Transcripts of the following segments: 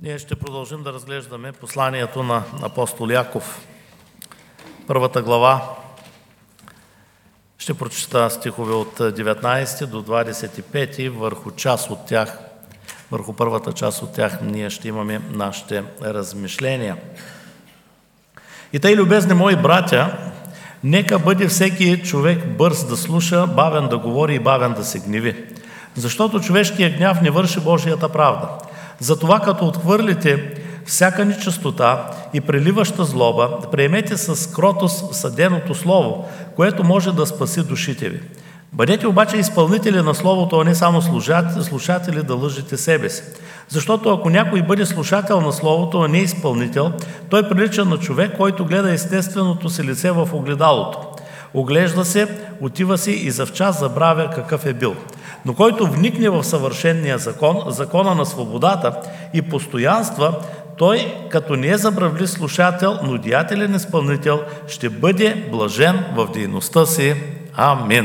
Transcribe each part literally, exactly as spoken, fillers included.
Ние ще продължим да разглеждаме посланието на апостол Яков. Първата глава. Ще прочета стихове от деветнайсети до двадесет и пети. Върху част от тях, върху първата част от тях ние ще имаме нашите размишления. И тъй, любезни мои братя, нека бъде всеки човек бърз да слуша, бавен да говори и бавен да се гневи. Защото човешкият гняв не върши Божията правда. Затова, като отхвърлите всяка нечистота и преливаща злоба, приемете с кротост съденото слово, което може да спаси душите ви. Бъдете обаче изпълнители на словото, а не само слушатели да лъжете себе си. Защото ако някой бъде слушател на словото, а не изпълнител, той прилича на човек, който гледа естественото си лице в огледалото. Оглежда се, отива си и завчас забравя какъв е бил. Но който вникне в съвършения закон, закона на свободата и постоянства, той, като не е забравлив слушател, но деятелен изпълнител, ще бъде блажен в дейността си. Амин.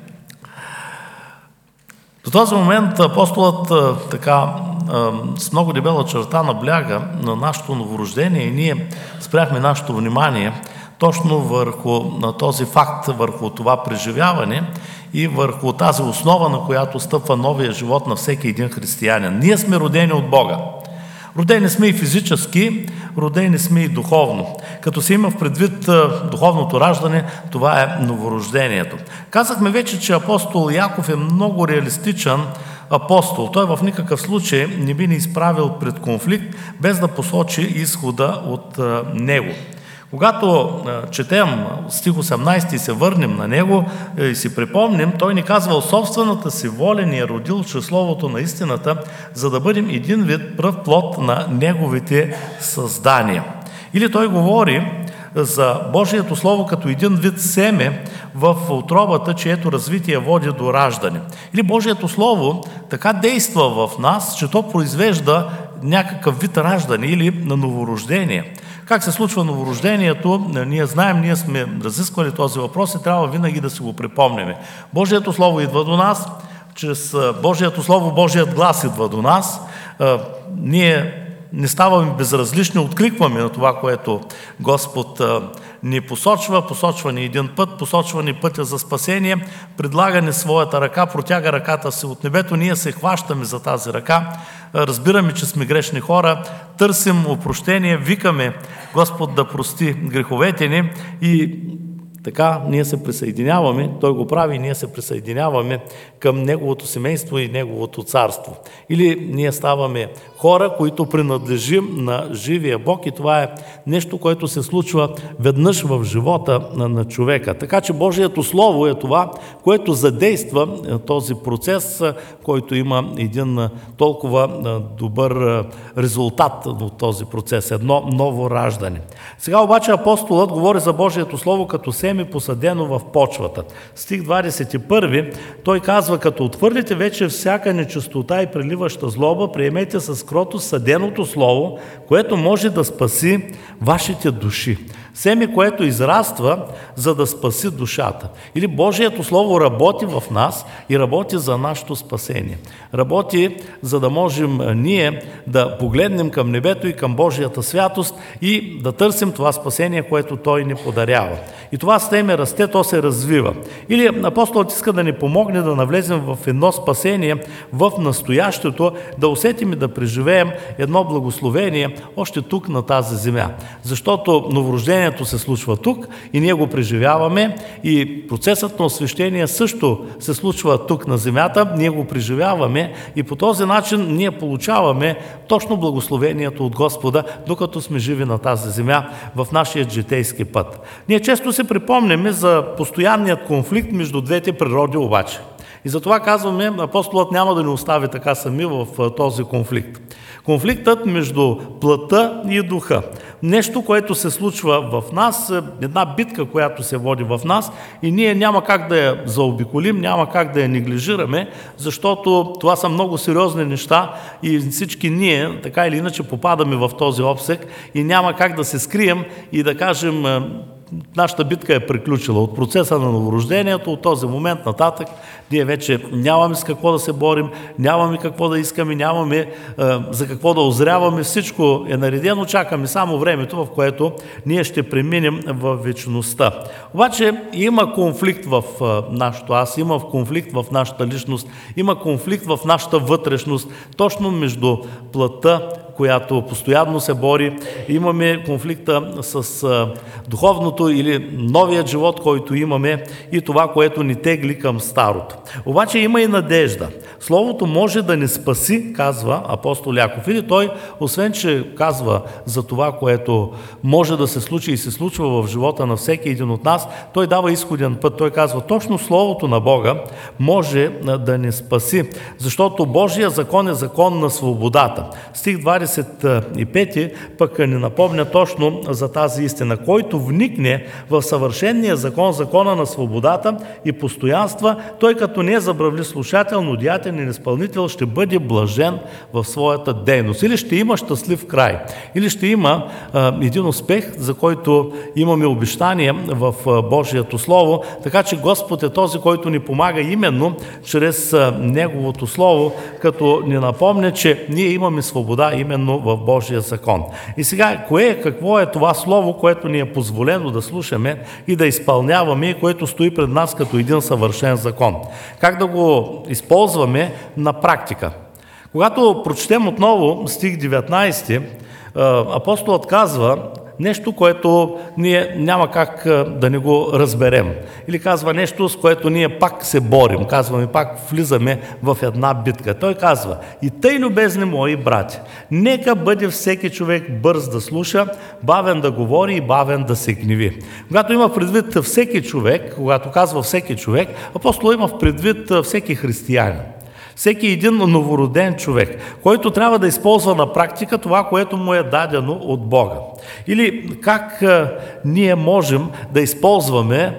До този момент апостолът така с много дебела черта набляга на нашето новорождение и ние спряхме нашето внимание точно върху този факт, върху това преживяване и върху тази основа, на която стъпва новия живот на всеки един християнин. Ние сме родени от Бога. Родени сме и физически, родени сме и духовно. Като се има в предвид духовното раждане, това е новорождението. Казахме вече, че апостол Яков е много реалистичен апостол. Той в никакъв случай не би ни изправил пред конфликт, без да посочи изхода от него. Когато четем стих осемнайсети и се върнем на него и си припомним, той ни казва: собствената си воля ни е родил чрез словото на истината, за да бъдем един вид пръв плод на неговите създания. Или той говори за Божието Слово като един вид семе в утробата, чието развитие води до раждане. Или Божието Слово така действа в нас, че то произвежда някакъв вид раждане или на новорождение. Как се случва новорождението, ние знаем, ние сме разисквали този въпрос и трябва винаги да си го припомняме. Божието Слово идва до нас, чрез Божието Слово Божият глас идва до нас. Ние не ставаме безразлични, откликваме на това, което Господ ни посочва, посочва ни един път, посочва ни пътя за спасение, предлага ни своята ръка, протяга ръката си от небето, ние се хващаме за тази ръка, разбираме, че сме грешни хора, търсим опрощение, викаме Господ да прости греховете ни и така ние се присъединяваме, той го прави и ние се присъединяваме към неговото семейство и неговото царство. Или ние ставаме хора, които принадлежим на живия Бог и това е нещо, което се случва веднъж в живота на, на човека. Така че Божието Слово е това, което задейства този процес, който има един толкова добър резултат от този процес, едно ново раждане. Сега обаче апостолът говори за Божието Слово като семе посадено в почвата. Стих двадесет и първи, той казва: като отхвърлите вече всяка нечистота и преливаща злоба, приемете с кротост съденото слово, което може да спаси вашите души. Семе, което израства, за да спаси душата. Или Божието Слово работи в нас и работи за нашето спасение. Работи, за да можем ние да погледнем към небето и към Божията святост и да търсим това спасение, което Той ни подарява. И това семе расте, то се развива. Или апостолът иска да ни помогне да навлезем в едно спасение в настоящето, да усетим и да преживеем едно благословение още тук на тази земя. Защото новорождението се случва тук и ние го преживяваме и процесът на освещение също се случва тук на земята, ние го преживяваме и по този начин ние получаваме точно благословението от Господа, докато сме живи на тази земя в нашия житейски път. Ние често се припомняме за постоянният конфликт между двете природи обаче. И затова казваме, апостолът няма да ни остави така сами в този конфликт. Конфликтът между плътта и духа. Нещо, което се случва в нас, една битка, която се води в нас и ние няма как да я заобиколим, няма как да я неглижираме, защото това са много сериозни неща и всички ние, така или иначе, попадаме в този обсек и няма как да се скрием и да кажем: нашата битка е приключила. От процеса на новорождението, от този момент нататък, ние вече нямаме с какво да се борим, нямаме какво да искаме, нямаме е, за какво да озряваме. Всичко е наредено, чакаме само времето, в което ние ще преминем в вечността. Обаче има конфликт в е, нашото аз, има конфликт в нашата личност, има конфликт в нашата вътрешност, точно между плътта, която постоянно се бори. Имаме конфликта с а, духовното или новият живот, който имаме, и това, което ни тегли към старото. Обаче има и надежда. Словото може да ни спаси, казва апостол Яков. Или той, освен че казва за това, което може да се случи и се случва в живота на всеки един от нас, той дава изходен път. Той казва, точно Словото на Бога може да ни спаси, защото Божия закон е закон на свободата. Стих двадесет и пети пък ни напомня точно за тази истина. Който вникне в съвършения закон, закона на свободата и постоянства, той като не е забравлив слушател, но деятелен изпълнител, ще бъде блажен в своята дейност. Или ще има щастлив край. Или ще има а, един успех, за който имаме обещание в а, Божието Слово. Така че Господ е този, който ни помага именно чрез а, Неговото Слово, като ни напомня, че ние имаме свобода именно в Божия закон. И сега, кое, какво е това Слово, което ни е позволено да слушаме и да изпълняваме, и което стои пред нас като един съвършен закон? Как да го използваме на практика? Когато прочетем отново стих деветнадесети, апостолът казва нещо, което ние няма как да не го разберем. Или казва нещо, с което ние пак се борим. Казваме, пак влизаме в една битка. Той казва, и тъй, любезни мои брати, нека бъде всеки човек бърз да слуша, бавен да говори и бавен да се гневи. Когато има предвид всеки човек, когато казва всеки човек, апостол има в предвид всеки християнин. Всеки един новороден човек, който трябва да използва на практика това, което му е дадено от Бога. Или как а, ние можем да използваме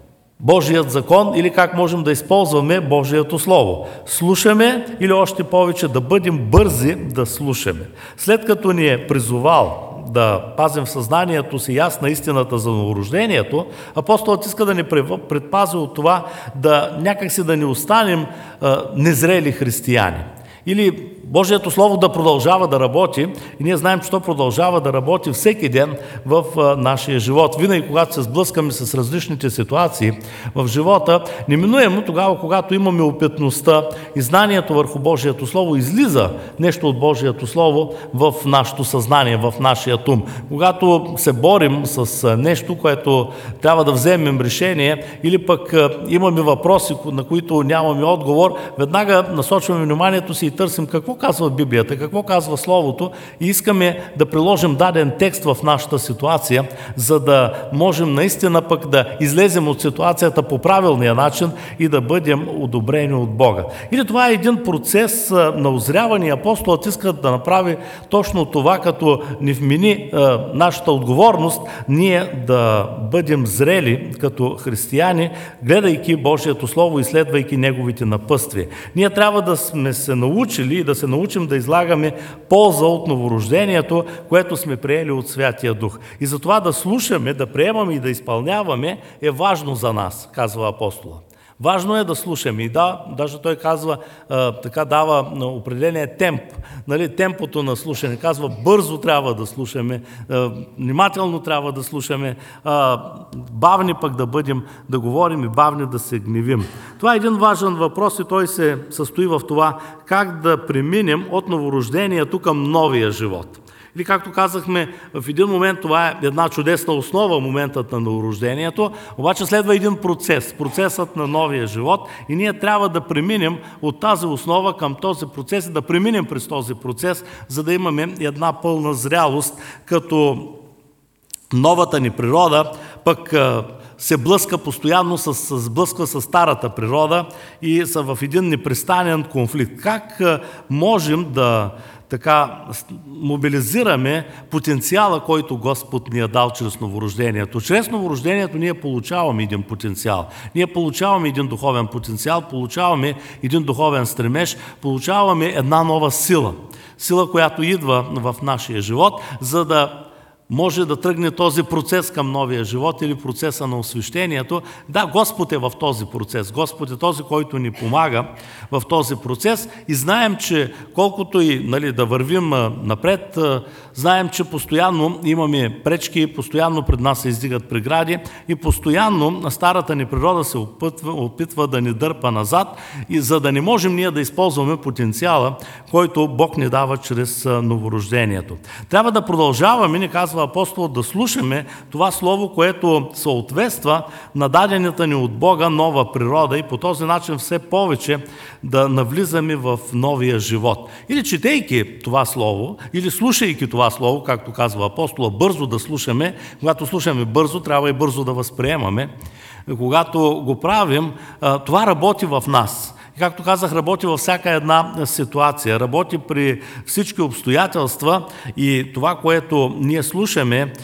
Божият закон, или как можем да използваме Божието Слово. Слушаме, или още повече да бъдем бързи да слушаме. След като ни е призовал да пазим в съзнанието си ясна истината за новорождението, апостолът иска да ни предпази от това да някакси да не останем а, незрели християни. Или Божието Слово да продължава да работи, и ние знаем, че то продължава да работи всеки ден в а, нашия живот. Винаги, когато се сблъскаме с различните ситуации в живота, неминуемо тогава, когато имаме опитността и знанието върху Божието Слово, излиза нещо от Божието Слово в нашето съзнание, в нашия ум. Когато се борим с а, нещо, което трябва да вземем решение, или пък а, имаме въпроси, на които нямаме отговор, веднага насочваме вниманието си и търсим какво казва Библията, какво казва Словото, и искаме да приложим даден текст в нашата ситуация, за да можем наистина пък да излезем от ситуацията по правилния начин и да бъдем одобрени от Бога. Или това е един процес на озряване. Апостолът иска да направи точно това, като ни вмени е, нашата отговорност, ние да бъдем зрели като християни, гледайки Божието Слово и следвайки Неговите напътствия. Ние трябва да сме се научили и да се научим да излагаме полза от новорождението, което сме приели от Святия Дух. И затова да слушаме, да приемаме и да изпълняваме е важно за нас, казва апостола. Важно е да слушаме. И да, даже той казва, а, така дава на определение темп. Нали, темпото на слушане. Казва, бързо трябва да слушаме, а, внимателно трябва да слушаме, а, бавни пък да бъдем, да говорим и бавни да се гневим. Това е един важен въпрос и той се състои в това, как да преминем от новорождението към новия живот. Или както казахме, в един момент това е една чудесна основа, моментът на новорождението, обаче следва един процес, процесът на новия живот, и ние трябва да преминем от тази основа към този процес и да преминем през този процес, за да имаме една пълна зрялост, като новата ни природа пък се блъска постоянно, с, сблъсква с старата природа и са в един непрестанен конфликт. Как можем да така мобилизираме потенциала, който Господ ни е дал чрез новорождението? Чрез новорождението ние получаваме един потенциал. Ние получаваме един духовен потенциал, получаваме един духовен стремеж, получаваме една нова сила. Сила, която идва в нашия живот, за да може да тръгне този процес към новия живот или процеса на освещението. Да, Господ е в този процес. Господ е този, който ни помага в този процес и знаем, че колкото и нали, да вървим напред, знаем, че постоянно имаме пречки, постоянно пред нас се издигат прегради и постоянно старата ни природа се опитва, опитва да ни дърпа назад, и за да не можем ние да използваме потенциала, който Бог ни дава чрез новорождението. Трябва да продължаваме, ни казва апостол, да слушаме това слово, което съответства на дадената ни от Бога нова природа и по този начин все повече да навлизаме в новия живот. Или четейки това слово, или слушайки това слово, както казва апостола, бързо да слушаме. Когато слушаме бързо, трябва и бързо да възприемаме. Когато го правим, това работи в нас. И както казах, работи във всяка една ситуация, работи при всички обстоятелства и това, което ние слушаме,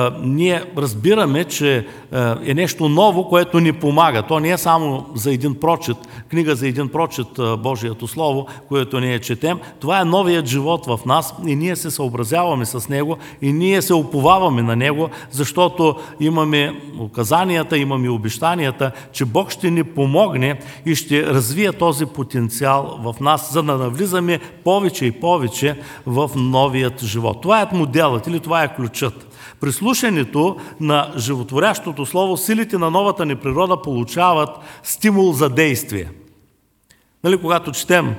ние разбираме, че е нещо ново, което ни помага. То не е само за един прочит, книга за един прочит, Божието Слово, което ние четем. Това е новият живот в нас и ние се съобразяваме с него и ние се уповаваме на него, защото имаме указанията, имаме обещанията, че Бог ще ни помогне и ще развие този потенциал в нас, за да навлизаме повече и повече в новият живот. Това е моделът или това е ключът. При слушането на животворящото слово, силите на новата ни природа получават стимул за действие. Нали, когато четем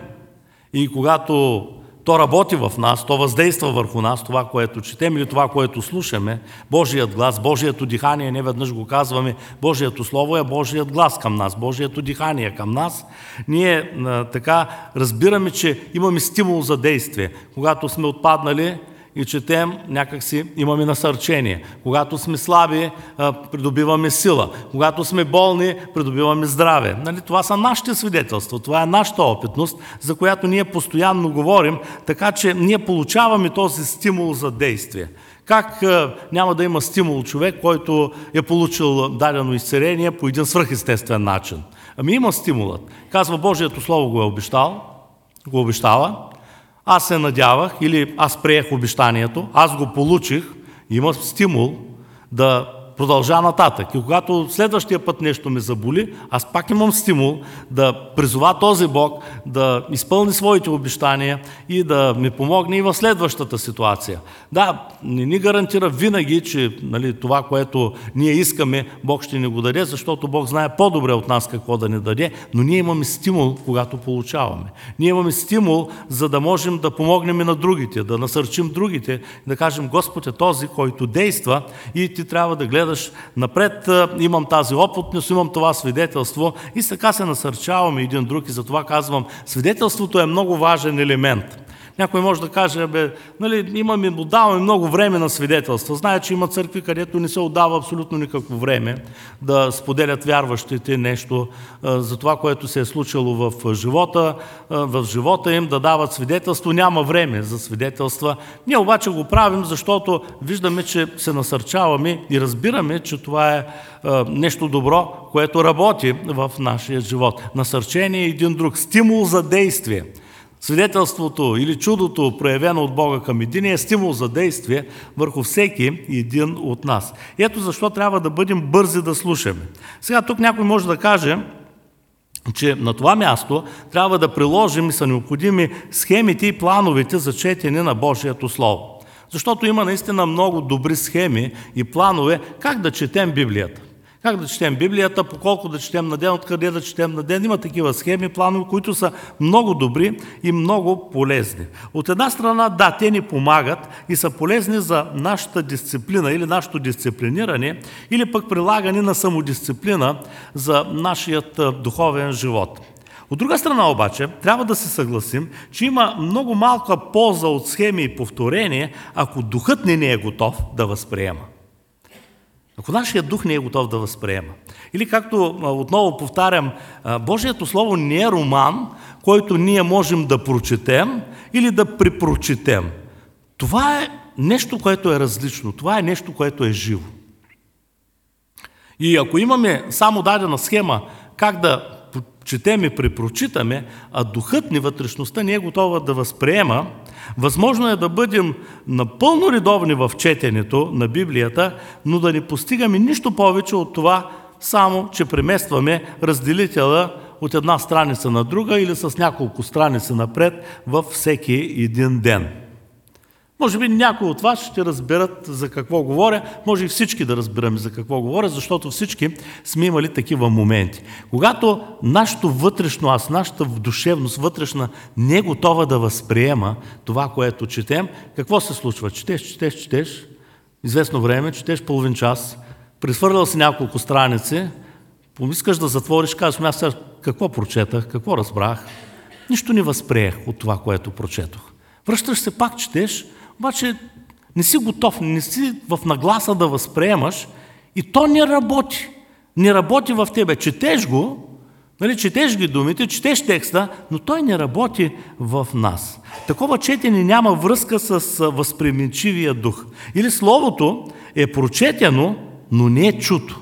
и когато то работи в нас, то въздейства върху нас, това, което четем или това, което слушаме, Божият глас, Божието дихание, не веднъж го казваме, Божието Слово е Божият глас към нас, Божието дихание към нас. Ние а, така разбираме, че имаме стимул за действие. Когато сме отпаднали и четем, някакси имаме насърчение. Когато сме слаби, придобиваме сила. Когато сме болни, придобиваме здраве. Нали? Това са нашите свидетелства, това е нашата опитност, за която ние постоянно говорим, така че ние получаваме този стимул за действие. Как няма да има стимул човек, който е получил дадено изцеление по един свръхестествен начин? Ами има стимулът. Казва, Божието Слово го е обещал, го обещава, аз се надявах или аз приех обещанието, аз го получих, има стимул да продължа нататък. И когато следващия път нещо ме заболи, аз пак имам стимул да призова този Бог да изпълни своите обещания и да ми помогне и в следващата ситуация. Да, не ни гарантира винаги, че нали, това, което ние искаме, Бог ще ни го даде, защото Бог знае по-добре от нас какво да ни даде, но ние имаме стимул, когато получаваме. Ние имаме стимул, за да можем да помогнем и на другите, да насърчим другите, да кажем, Господ е този, който действа и ти трябва да гледаш напред, имам тази опитност, имам това свидетелство и така се насърчаваме един друг и затова казвам, свидетелството е много важен елемент. Някой може да каже, бе, нали, имаме, отдаваме много време на свидетелство. Знае, че има църкви, където не се отдава абсолютно никакво време да споделят вярващите нещо за това, което се е случило в живота, в живота им, да дават свидетелство. Няма време за свидетелства. Ние обаче го правим, защото виждаме, че се насърчаваме и разбираме, че това е нещо добро, което работи в нашия живот. Насърчение е един друг, стимул за действие. Свидетелството или чудото, проявено от Бога към един, е стимул за действие върху всеки един от нас. И ето защо трябва да бъдем бързи да слушаме. Сега тук някой може да каже, че на това място трябва да приложим и са необходими схемите и плановете за четене на Божието Слово. Защото има наистина много добри схеми и планове как да четем Библията. Как да четем Библията, по колко да четем на ден, откъде да четем на ден. Има такива схеми, планове, които са много добри и много полезни. От една страна, да, те ни помагат и са полезни за нашата дисциплина или нашето дисциплиниране, или пък прилагане на самодисциплина за нашият духовен живот. От друга страна обаче, трябва да се съгласим, че има много малка полза от схеми и повторение, ако духът ни не е готов да възприема. Ако нашият дух не е готов да възприема. Или както отново повтарям, Божието Слово не е роман, който ние можем да прочетем или да припрочетем. Това е нещо, което е различно. Това е нещо, което е живо. И ако имаме само дадена схема как да четем и препрочитаме, а духът ни, вътрешността не е готова да възприема, възможно е да бъдем напълно редовни в четенето на Библията, но да не постигаме нищо повече от това, само че преместваме разделителя от една страница на друга или с няколко страници напред във всеки един ден. Може би някои от вас ще разберат за какво говоря, може и всички да разбираме за какво говоря, защото всички сме имали такива моменти. Когато нашето вътрешно аз, нашата душевност вътрешна не е готова да възприема това, което четем, какво се случва? Четеш, четеш, четеш, известно време, четеш половин час, пресвърлял си няколко страници, искаш да затвориш, казваш, аз сега какво прочетах, какво разбрах, нищо не възприех от това, което прочетох. Връщаш се, пак четеш, обаче не си готов, не си в нагласа да възприемаш и то не работи. Не работи в тебе. Четеш го, нали, четеш ги думите, четеш текста, но той не работи в нас. Такова четене няма връзка с възприемчивия дух. Или словото е прочетено, но не е чуто.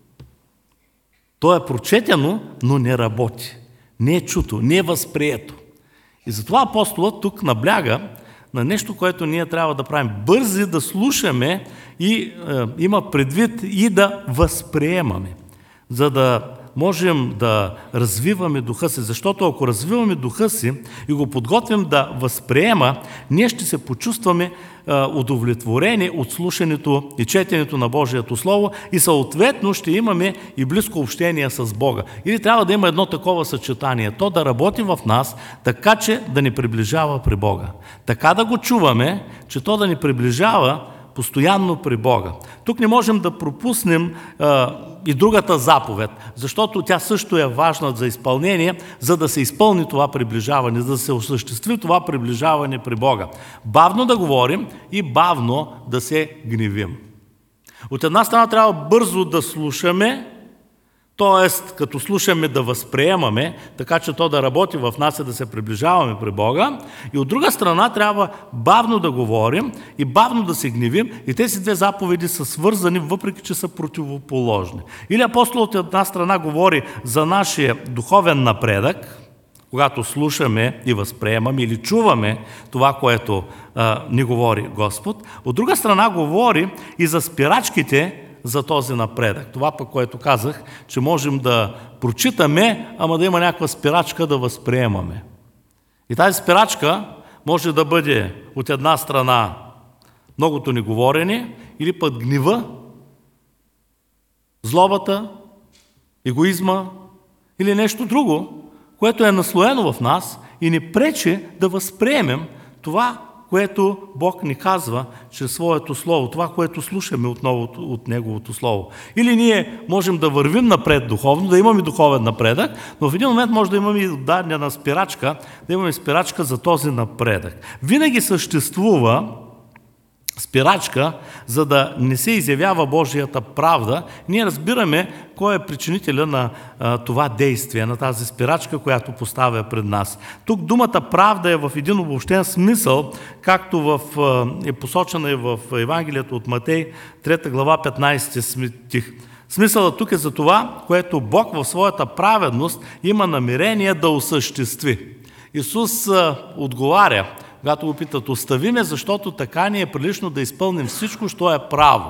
То е прочетено, но не работи. Не е чуто, не е възприето. И затова апостолът тук набляга на нещо, което ние трябва да правим. Бързи да слушаме и е, има предвид и да възприемаме, за да можем да развиваме духа си. Защото ако развиваме духа си и го подготвим да възприема, ние ще се почувстваме е, удовлетворени от слушането и четенето на Божието Слово и съответно ще имаме и близко общение с Бога. Или трябва да има едно такова съчетание, то да работи в нас, така че да ни приближава при Бога. Така да го чуваме, че то да ни приближава постоянно при Бога. Тук не можем да пропуснем а, и другата заповед, защото тя също е важна за изпълнение, за да се изпълни това приближаване, за да се осъществи това приближаване при Бога. Бавно да говорим и бавно да се гневим. От една страна трябва бързо да слушаме, т.е. като слушаме да възприемаме, така че то да работи в нас и да се приближаваме при Бога. И от друга страна трябва бавно да говорим и бавно да се гневим. И тези две заповеди са свързани, въпреки че са противоположни. Или апостолът от една страна говори за нашия духовен напредък, когато слушаме и възприемаме или чуваме това, което а, ни говори Господ. От друга страна говори и за спирачките за този напредък. Това пък, което казах, че можем да прочитаме, ама да има някаква спирачка да възприемаме. И тази спирачка може да бъде от една страна многото неговорене, или пък гнева, злобата, егоизма или нещо друго, което е наслоено в нас и ни пречи да възприемем това, което Бог ни казва чрез своето Слово, това, което слушаме отново от Неговото Слово. Или ние можем да вървим напред духовно, да имаме духовен напредък, но в един момент може да имаме и дадена спирачка, да имаме спирачка за този напредък. Винаги съществува спирачка, за да не се изявява Божията правда. Ние разбираме кой е причинителя на а, това действие, на тази спирачка, която поставя пред нас. Тук думата правда е в един обобщен смисъл, както в, а, е посочена и в Евангелието от Матей, трета глава, петнайсети стих. Смисълът тук е за това, което Бог в своята праведност има намерение да осъществи. Исус а, отговаря, когато го питат, остави ме, защото така ни е прилично да изпълним всичко, що е право.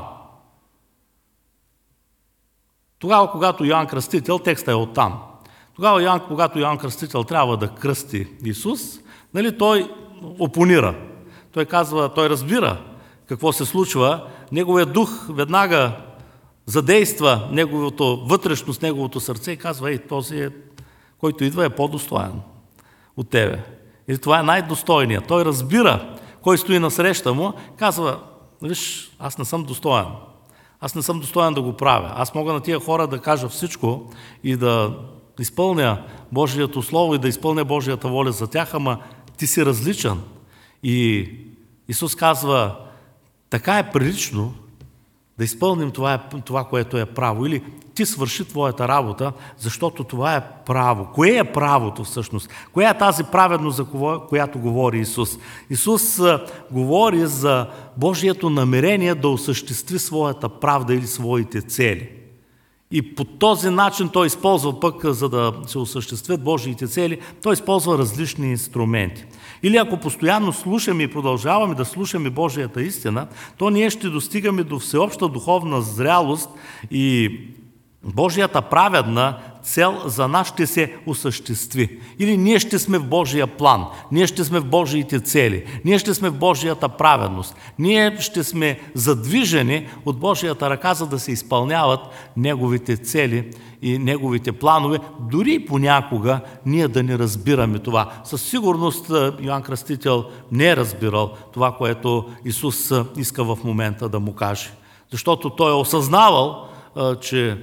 Тогава, когато Йоан Кръстител, текста е оттам, тогава, Йоан, когато Йоан Кръстител трябва да кръсти Исус, нали, той опонира. Той казва, той разбира какво се случва, неговият дух веднага задейства неговото вътрешност, неговото сърце и казва, ей, този, е, който идва, е по-достоен от тебе. Или това е най-достойният. Той разбира кой стои насреща му, казва, виж, аз не съм достоен. Аз не съм достоен да го правя. Аз мога на тия хора да кажа всичко и да изпълня Божието Слово и да изпълня Божията воля за тях, ама ти си различен. И Исус казва, така е прилично да изпълним това, това, което е право. Или ти свърши твоята работа, защото това е право. Кое е правото всъщност? Коя е тази праведност, за която говори Исус? Исус а, говори за Божието намерение да осъществи своята правда или своите цели. И по този начин той използва пък, за да се осъществят Божиите цели, той използва различни инструменти. Или ако постоянно слушаме и продължаваме да слушаме Божията истина, то ние ще достигаме до всеобща духовна зрялост и Божията праведна цел за нас ще се осъществи. Или ние ще сме в Божия план, ние ще сме в Божиите цели, ние ще сме в Божията праведност, ние ще сме задвижени от Божията ръка, за да се изпълняват Неговите цели и Неговите планове, дори понякога ние да не разбираме това. Със сигурност Йоан Кръстител не е разбирал това, което Исус иска в момента да му каже. Защото той е осъзнавал, че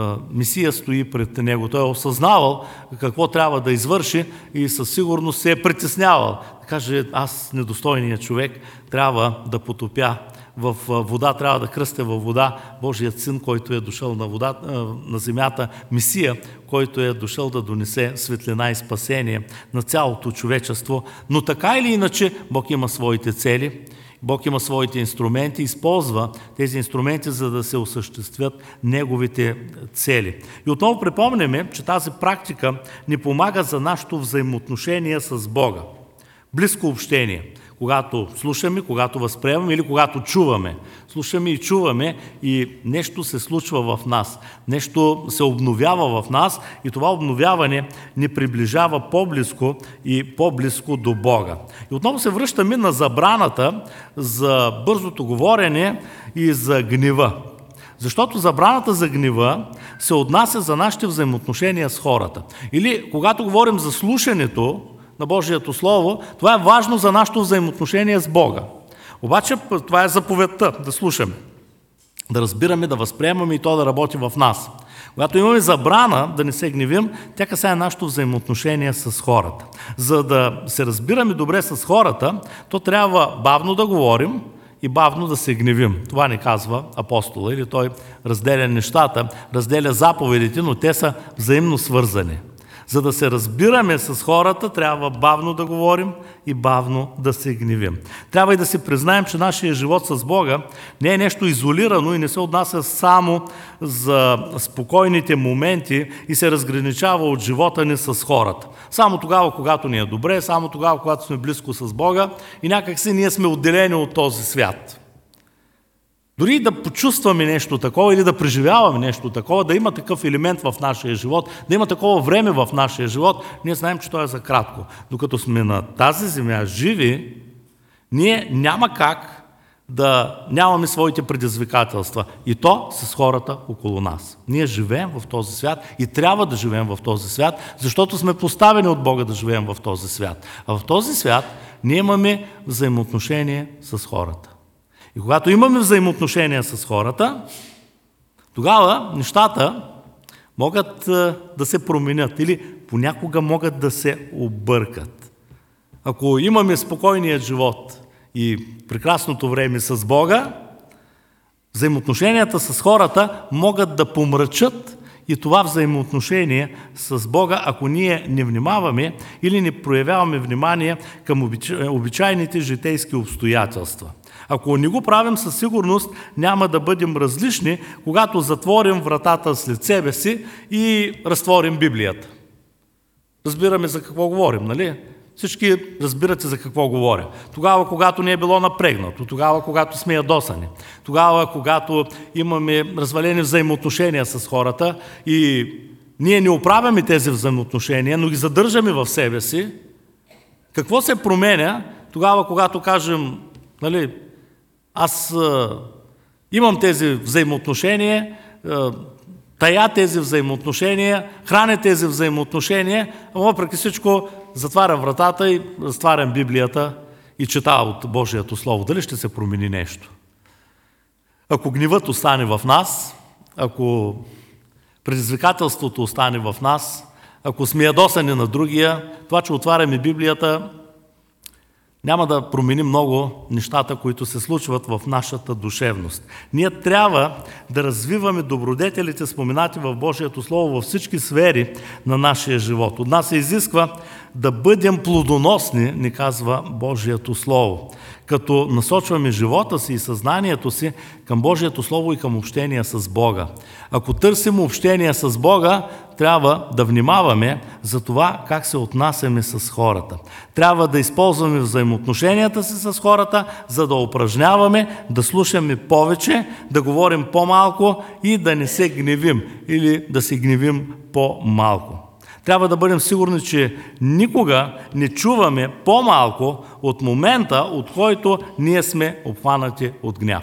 Месия стои пред него. Той е осъзнавал какво трябва да извърши и със сигурност се е притеснявал. Да каже, аз, недостойният човек, трябва да потопя в вода, трябва да кръстя във вода Божият син, който е дошъл на, вода, на земята, Месия, който е дошъл да донесе светлина и спасение на цялото човечество. Но така или иначе, Бог има своите цели, Бог има своите инструменти, използва тези инструменти, за да се осъществят Неговите цели. И отново припомняме, че тази практика ни помага за нашето взаимоотношение с Бога. Близко общение. Когато слушаме, когато възприемаме или когато чуваме. Слушаме и чуваме и нещо се случва в нас. Нещо се обновява в нас и това обновяване ни приближава по-близко и по-близко до Бога. И отново се връщаме на забраната за бързото говорене и за гнева. Защото забраната за гнева се отнася за нашите взаимоотношения с хората. Или когато говорим за слушането на Божието Слово, това е важно за нашето взаимоотношение с Бога. Обаче това е заповедта, да слушаме, да разбираме, да възприемаме и то да работи в нас. Когато имаме забрана да не се гневим, тя касае нашето взаимоотношение с хората. За да се разбираме добре с хората, то трябва бавно да говорим и бавно да се гневим. Това ни казва апостола, или той разделя нещата, разделя заповедите, но те са взаимно свързани. За да се разбираме с хората, трябва бавно да говорим и бавно да се гневим. Трябва и да си признаем, че нашия живот с Бога не е нещо изолирано и не се отнася само за спокойните моменти и се разграничава от живота ни с хората. Само тогава, когато ни е добре, само тогава, когато сме близко с Бога и някакси ние сме отделени от този свят. Дори да почувстваме нещо такова или да преживяваме нещо такова, да има такъв елемент в нашия живот, да има такова време в нашия живот, ние знаем, че то е за кратко. Докато сме на тази земя живи, ние няма как да нямаме своите предизвикателства. И то с хората около нас. Ние живеем в този свят и трябва да живеем в този свят, защото сме поставени от Бога да живеем в този свят. А в този свят ние имаме взаимоотношение с хората. И когато имаме взаимоотношения с хората, тогава нещата могат да се променят или понякога могат да се объркат. Ако имаме спокойният живот и прекрасното време с Бога, взаимоотношенията с хората могат да помрачат и това взаимоотношение с Бога, ако ние не внимаваме или не проявяваме внимание към обичайните житейски обстоятелства. Ако не го правим, със сигурност няма да бъдем различни, когато затворим вратата след себе си и разтворим Библията. Разбираме за какво говорим, нали? Всички разбирате за какво говоря. Тогава, когато не е било напрегнато, тогава, когато сме ядосани, тогава, когато имаме развалени взаимоотношения с хората и ние не оправяме тези взаимоотношения, но ги задържаме в себе си, какво се променя тогава, когато кажем, нали, аз а, имам тези взаимоотношения, а, тая тези взаимоотношения, храня тези взаимоотношения, а въпреки всичко затварям вратата и разтварям Библията и чета от Божието Слово. Дали ще се промени нещо? Ако гневът остане в нас, ако предизвикателството остане в нас, ако сме ядосани на другия, това, че отваряме Библията, няма да промени много нещата, които се случват в нашата душевност. Ние трябва да развиваме добродетелите, споменати в Божието Слово, във всички сфери на нашия живот. От нас се изисква да бъдем плодоносни, ни казва Божието Слово. като насочваме живота си и съзнанието си към Божието Слово и към общение с Бога. Ако търсим общение с Бога, трябва да внимаваме за това как се отнасяме с хората. Трябва да използваме взаимоотношенията си с хората, за да упражняваме, да слушаме повече, да говорим по-малко и да не се гневим или да се гневим по-малко. Трябва да бъдем сигурни, че никога не чуваме по-малко от момента, от който ние сме обхванати от гняв.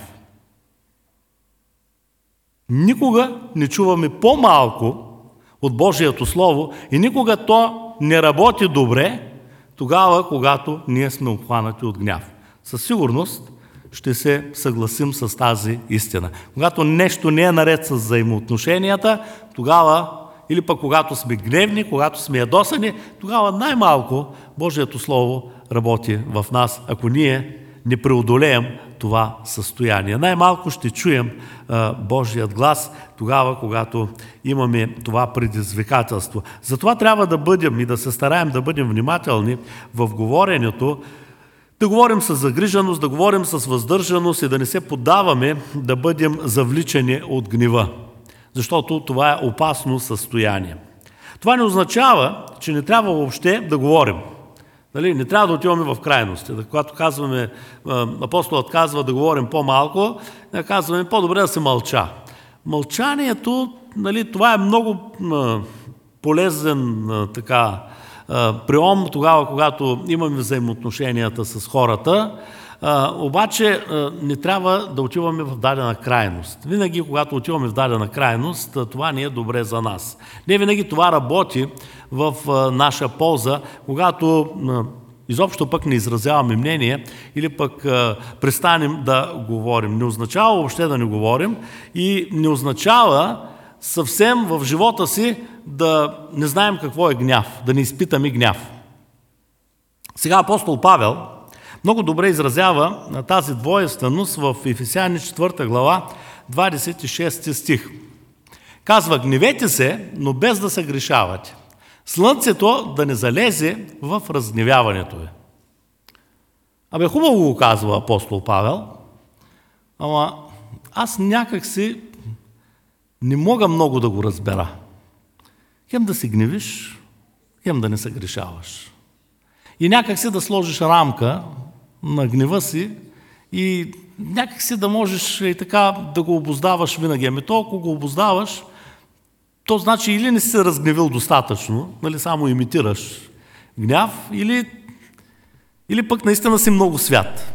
Никога не чуваме по-малко от Божието Слово и никога то не работи добре тогава, когато ние сме обхванати от гняв. Със сигурност ще се съгласим с тази истина. Когато нещо не е наред с взаимоотношенията, тогава или пък когато сме гневни, когато сме ядосани, тогава най-малко Божието Слово работи в нас, ако ние не преодолеем това състояние. Най-малко ще чуем а, Божият глас тогава, когато имаме това предизвикателство. Затова трябва да бъдем и да се стараем да бъдем внимателни в говоренето, да говорим с загриженост, да говорим с въздържаност и да не се поддаваме да бъдем завличани от гнева. Защото това е опасно състояние. Това не означава, че не трябва въобще да говорим. Нали? Не трябва да отиваме в крайности. Когато казваме, апостолът казва да говорим по-малко, казваме по-добре да се мълча. Мълчанието, нали, това е много полезен така, прием тогава, когато имаме взаимоотношенията с хората. А, обаче а, не трябва да отиваме в дадена крайност. Винаги, когато отиваме в дадена крайност, това не е добре за нас. Не винаги това работи в а, наша полза, когато а, изобщо пък не изразяваме мнение или пък а, престанем да говорим. Не означава въобще да не говорим и не означава съвсем в живота си да не знаем какво е гняв, да не изпитаме гняв. Сега апостол Павел много добре изразява на тази двойственост в Ефесяни четвърта глава, двадесет и шести стих. Казва: гневете се, но без да се грешавате. Слънцето да не залезе в разгневяването ви. Абе, хубаво го казва апостол Павел, ама аз някак си не мога много да го разбера. Хем да се гневиш, хем да не се грешаваш. И някак си да сложиш рамка на гнева си и някак си да можеш и така да го обуздаваш винаги. Ами то, ако го обуздаваш, то значи или не си се разгневил достатъчно, нали, само имитираш гняв, или, или пък наистина си много свят.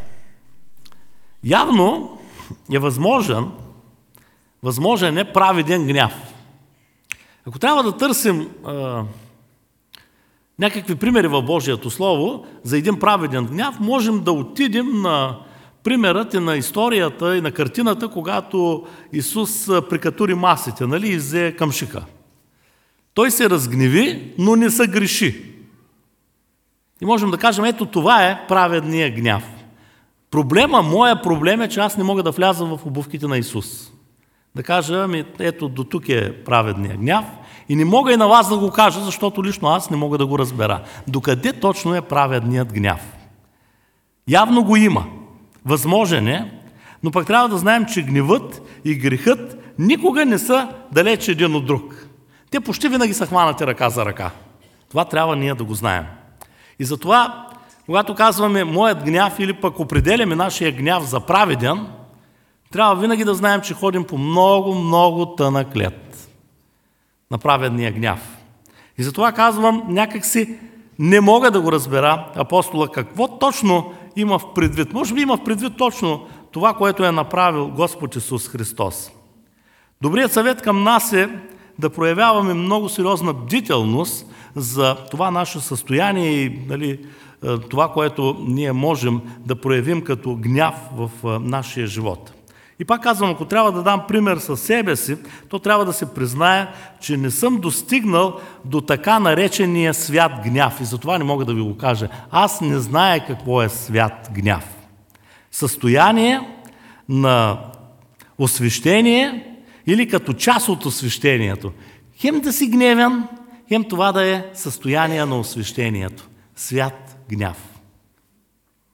Явно е възможен, възможен е праведен гняв. Ако трябва да търсим а, някакви примери в Божието Слово за един праведен гняв, можем да отидем на примерът и на историята и на картината, когато Исус прикатури масите, нали, и взе камшика. Той се разгневи, но не се греши. И можем да кажем, ето това е праведният гняв. Проблема, моя проблем е, че аз не мога да вляза в обувките на Исус. Да кажа, ами, ето до тук е праведният гняв и не мога и на вас да го кажа, защото лично аз не мога да го разбера. Докъде точно е праведният гняв? Явно го има. Възможен е, но пък трябва да знаем, че гневът и грехът никога не са далеч един от друг. Те почти винаги са хванати ръка за ръка. Това трябва ние да го знаем. И затова, когато казваме моят гняв или пък определяме нашия гняв за праведен, трябва винаги да знаем, че ходим по много, много тънък лед на праведния гняв. И затова казвам, някак си не мога да го разбера апостола какво точно има в предвид. Може би има в предвид точно това, което е направил Господ Исус Христос. Добрият съвет към нас е да проявяваме много сериозна бдителност за това наше състояние и, нали, това, което ние можем да проявим като гняв в нашия живот. И пак казвам, ако трябва да дам пример със себе си, то трябва да се признае, че не съм достигнал до така наречения свят гняв. И затова не мога да ви го кажа. Аз не зная какво е свят гняв. Състояние на освещение или като част от освещението. Хем да си гневен, хем това да е състояние на освещението. Свят гняв.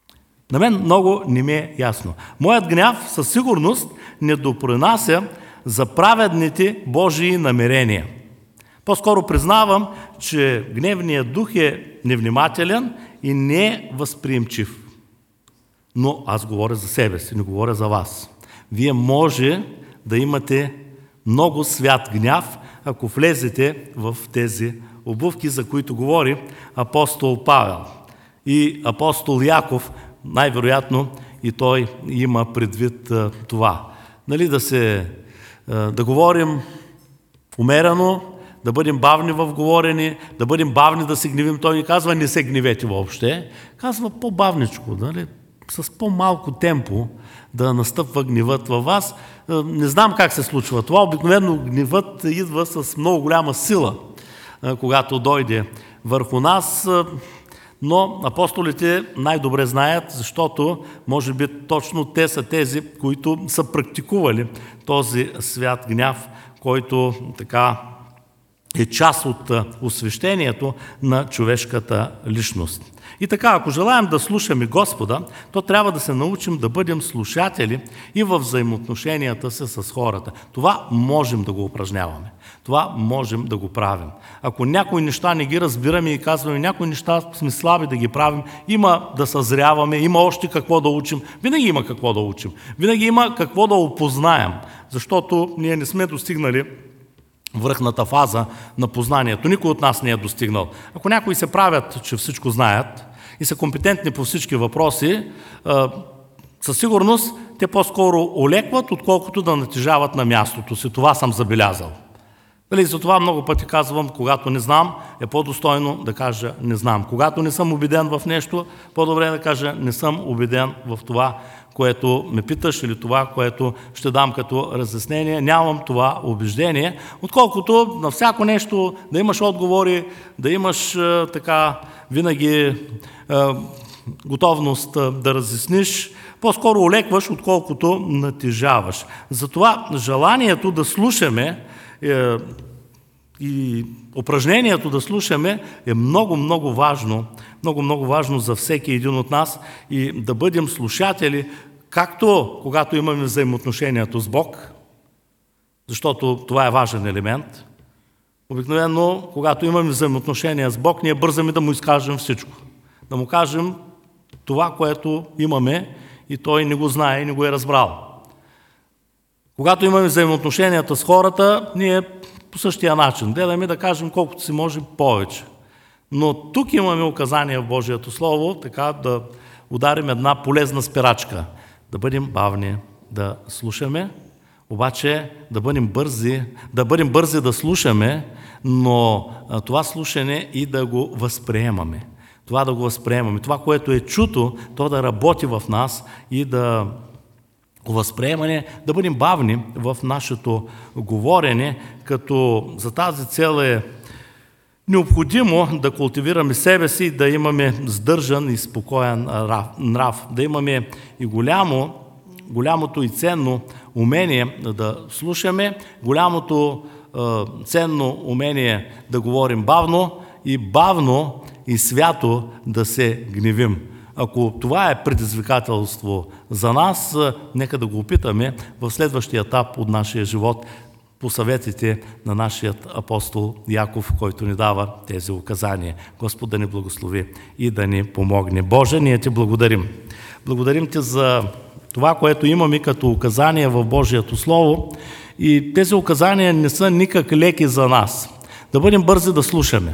На мен много не ми е ясно. Моят гняв със сигурност не допринася за праведните Божии намерения. По-скоро признавам, че гневният дух е невнимателен и не е възприемчив. Но аз говоря за себе си, не говоря за вас. Вие може да имате много свят гняв, ако влезете в тези обувки, за които говори апостол Павел. И апостол Яков, най-вероятно, и той има предвид а, това. Нали, да, се, а, да говорим умерено, да бъдем бавни в говорене, да бъдем бавни да се гневим. Той ни казва, не се гневете въобще. Казва по-бавничко, нали? С по-малко темпо да настъпва гневът във вас. Не знам как се случва това. Обикновено гневът идва с много голяма сила, когато дойде върху нас. Но апостолите най-добре знаят, защото може би точно те са тези, които са практикували този свят гняв, който така е част от освещението на човешката личност. И така, ако желаем да слушаме Господа, то трябва да се научим да бъдем слушатели и във взаимоотношенията си с хората. Това можем да го упражняваме. Това можем да го правим. Ако някои неща не ги разбираме и казваме, някои неща сме слаби да ги правим, има да съзряваме, има още какво да учим. Винаги има какво да учим. Винаги има какво да опознаем, защото ние не сме достигнали връхната фаза на познанието. Никой от нас не е достигнал. Ако някои се правят, че всичко знаят и са компетентни по всички въпроси, със сигурност те по-скоро олекват, отколкото да натежават на мястото си. Това съм забелязал. Дали, затова много пъти казвам, когато не знам, е по-достойно да кажа не знам. Когато не съм убеден в нещо, по-добре да кажа не съм убеден в това, което ме питаш или това, което ще дам като разяснение. Нямам това убеждение, отколкото на всяко нещо да имаш отговори, да имаш е, така винаги е, готовност е, да разясниш, по-скоро олекваш, отколкото натежаваш. Затова желанието да слушаме е, и упражнението да слушаме е много-много важно, много-много важно за всеки един от нас и да бъдем слушатели, както когато имаме взаимоотношението с Бог, защото това е важен елемент. Обикновено, когато имаме взаимоотношения с Бог, ние бързаме да му изкажем всичко. Да му кажем това, което имаме и той не го знае и не го е разбрал. Когато имаме взаимоотношенията с хората, ние по същия начин гледаме да кажем колкото си може повече. Но тук имаме указания в Божието Слово, така да ударим една полезна спирачка. Да бъдем бавни, да слушаме, обаче да бъдем бързи, да бъдем бързи да слушаме, но това слушане и да го възприемаме. Това да го възприемаме. Това, което е чуто, то да работи в нас и да възприемане, да бъдем бавни в нашето говорене, като за тази цел е необходимо да култивираме себе си и да имаме сдържан и спокоен нрав, да имаме и голямо, голямото и ценно умение да слушаме, голямото е, ценно умение да говорим бавно и бавно и свято да се гневим. Ако това е предизвикателство за нас, нека да го опитаме в следващия етап от нашия живот по съветите на нашия апостол Яков, който ни дава тези указания. Господ да ни благослови и да ни помогне. Боже, ние ти благодарим. Благодарим ти за това, което имаме като указания в Божието Слово и тези указания не са никак леки за нас. Да бъдем бързи да слушаме,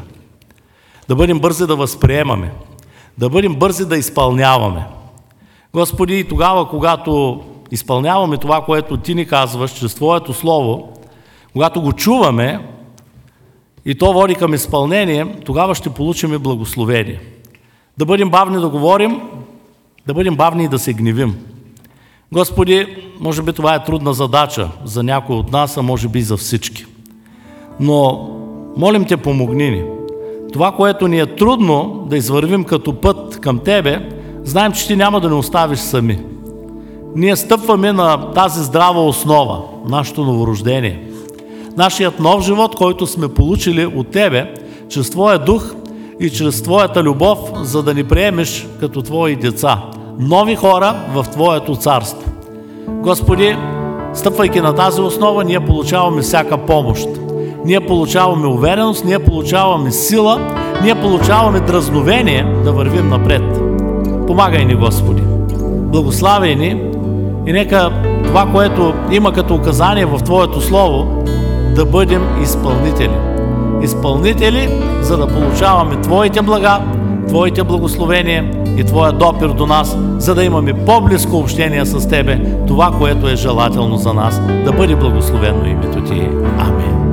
да бъдем бързи да възприемаме, да бъдем бързи да изпълняваме. Господи, и тогава, когато изпълняваме това, което ти ни казваш чрез Твоето Слово, когато го чуваме и то води към изпълнение, тогава ще получим благословение. Да бъдем бавни да говорим, да бъдем бавни и да се гневим. Господи, може би това е трудна задача за някой от нас, а може би и за всички. Но молим те, помогни ни. Това, което ни е трудно да извървим като път към Тебе, знаем, че Ти няма да ни оставиш сами. Ние стъпваме на тази здрава основа, нашето новорождение. Нашият нов живот, който сме получили от Тебе, чрез Твоя дух и чрез Твоята любов, за да ни приемеш като Твои деца. нови хора в Твоето царство. Господи, стъпвайки на тази основа, ние получаваме всяка помощ. Ние получаваме увереност, ние получаваме сила, ние получаваме дразновение да вървим напред. Помагай ни, Господи. Благославяй ни и нека това, което има като указание в Твоето Слово, да бъдем изпълнители. Изпълнители, за да получаваме Твоите блага, Твоите благословения и Твоя допир до нас, за да имаме по-близко общение с Тебе, това, което е желателно за нас, да бъде благословено името Ти. Амин.